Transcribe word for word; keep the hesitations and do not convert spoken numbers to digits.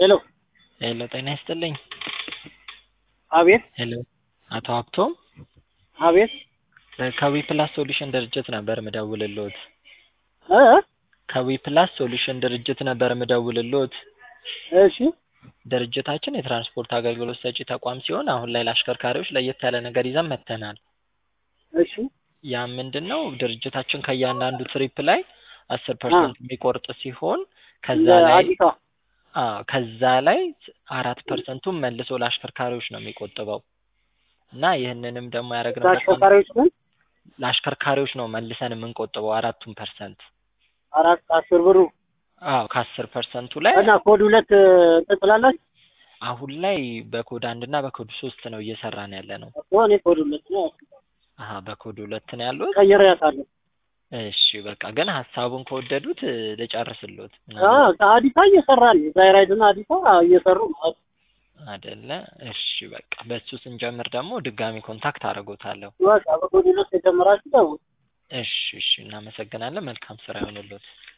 ሄሎ ሄሎ ጤና ይስጥልኝ። አቤት ሄሎ አቶ ሀብቶም አቤት ከዊ ፕላስ ሶሉሽን ድርጅት ነበር ምደውልልዎት። እ ከዊ ፕላስ ሶሉሽን ድርጅት ነበር ምደውልልዎት። እሺ ድርጅታችን የትራንስፖርት አገልግሎት ሰጪ ተቋም ሲሆን አሁን ላይ ለአሽከርካሪዎች ለየት ያለ ነገር ይዘን መጥተናል። እሺ ያ ምንድነው ድርጅታችን ከእያንዳንዱ ትሪፕ ላይ አስር ፐርሰንት የሚቆርጥ ሲሆን ከዛ ላይ አዲሷ አዎ ከዛ ላይ አራት ፐርሰንቱን መልሶ ለአሽከርካሪዎች ነው የሚቆጥበው እና ይህንንም ደግሞ ያደረግንበት አሽከርካሪዎች ግን ለአሽከርካሪዎች ነው መልሰን የምንቆጥበው አራቱን ፐርሰንት አራት አስር ብሩ አዎ ከአስር ፐርሰንቱ ላይ እና ኮድ ሁለት ትጥላላችሁ? አሁን ላይ በኮድ አንድ እና በኮድ ሶስት ነው እየሰራን ያለ ነው። እኔ ኮድ ሁለት ነው አሃ በኮድ ሁለት ነው ያሉት? ቀይሬያታለሁ። እሺ በቃ ግን ሐሳቡን ከወደዱት ልጨርስልዎት። አዎ ከአዲስ አበባ እየሰራን ዛይራይድና አዲስ አበባ እየሰሩ አይደለ? እሺ በቃ በሱ ስንጀምር ደግሞ ድጋሚ ኮንታክት አደርጎታለሁ። በቃ በኮድ ሁለት የጀመራችሁ ደውሉ። እሺ እሺ እናመሰግናለን። መልካም ስራ ይሁንልዎት።